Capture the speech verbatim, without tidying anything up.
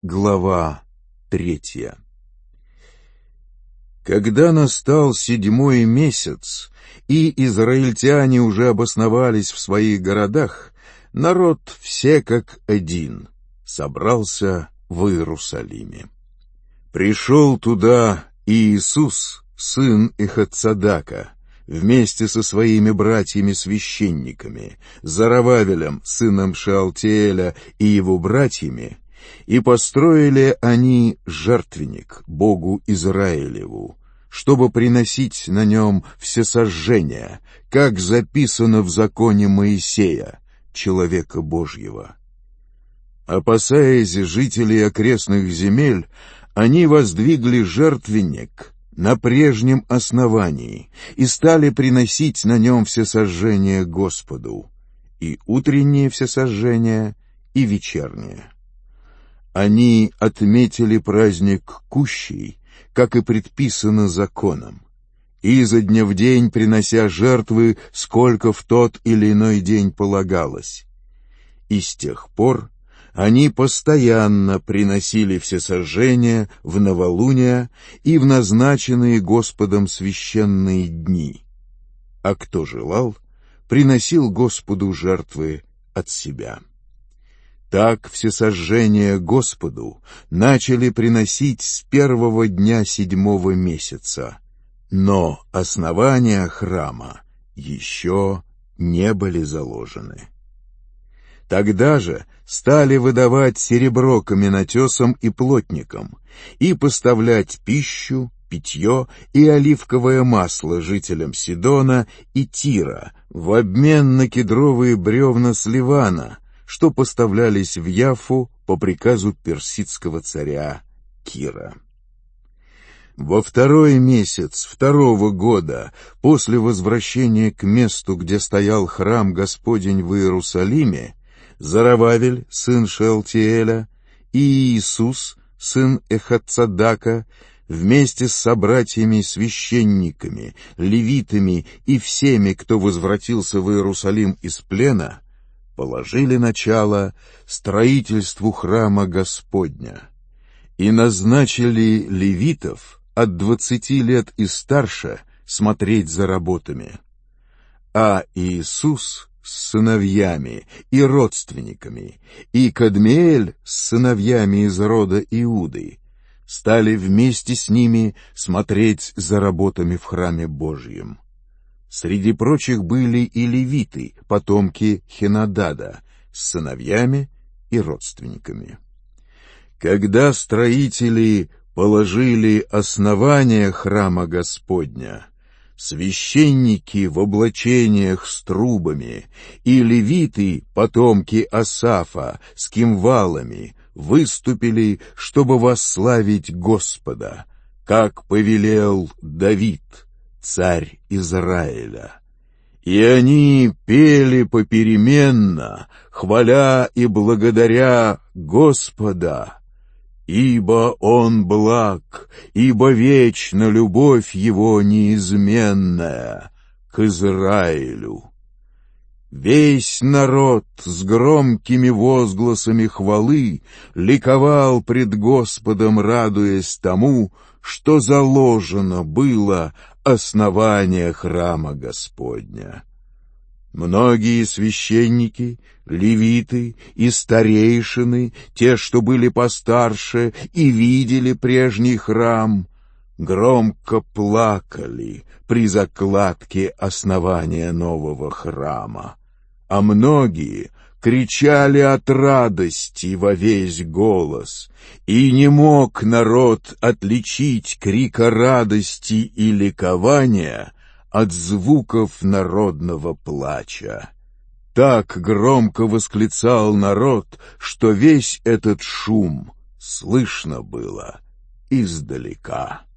Глава третья. Когда настал седьмой месяц, и израильтяне уже обосновались в своих городах, народ все как один собрался в Иерусалиме. Пришел туда Иисус, сын Ихацадака, вместе со своими братьями-священниками, Зарававелем, сыном Шеалтиэля, и его братьями, и построили они жертвенник Богу Израилеву, чтобы приносить на нем всесожжения, как записано в законе Моисея, человека Божьего. Опасаясь жителей окрестных земель, они воздвигли жертвенник на прежнем основании и стали приносить на нем всесожжения Господу, и утренние всесожжения, и вечерние. Они отметили праздник Кущей, как и предписано законом, и изо дня в день принося жертвы, сколько в тот или иной день полагалось. И с тех пор они постоянно приносили всесожжения в новолуние и в назначенные Господом священные дни, а кто желал, приносил Господу жертвы от себя. Так всесожжения Господу начали приносить с первого дня седьмого месяца, но основания храма еще не были заложены. Тогда же стали выдавать серебро каменотесам и плотникам и поставлять пищу, питье и оливковое масло жителям Сидона и Тира в обмен на кедровые бревна с Ливана, что поставлялись в Яффу по приказу персидского царя Кира. Во второй месяц второго года после возвращения к месту, где стоял храм Господень в Иерусалиме, Зарававель, сын Шеалтиэля, и Иисус, сын Ихацадака, вместе с собратьями-священниками, левитами и всеми, кто возвратился в Иерусалим из плена, положили начало строительству храма Господня и назначили левитов от двадцати лет и старше смотреть за работами. А Иисус с сыновьями и родственниками, и Кадмиэль с сыновьями из рода Иуды стали вместе с ними смотреть за работами в храме Божьем. Среди прочих были и левиты, потомки Хенадада, с сыновьями и родственниками. Когда строители положили основание храма Господня, священники в облачениях с трубами и левиты, потомки Асафа, с кимвалами, выступили, чтобы восславить Господа, как повелел Давид, царь Израиля. И они пели попеременно, хваля и благодаря Господа, ибо Он благ, ибо вечна любовь Его неизменная к Израилю. Весь народ с громкими возгласами хвалы ликовал пред Господом, радуясь тому, что заложено было основание храма Господня. Многие священники, левиты и старейшины, те, что были постарше и видели прежний храм, громко плакали при закладке основания нового храма, а многие кричали от радости во весь голос, и не мог народ отличить крика радости и ликования от звуков народного плача. Так громко восклицал народ, что весь этот шум слышно было издалека.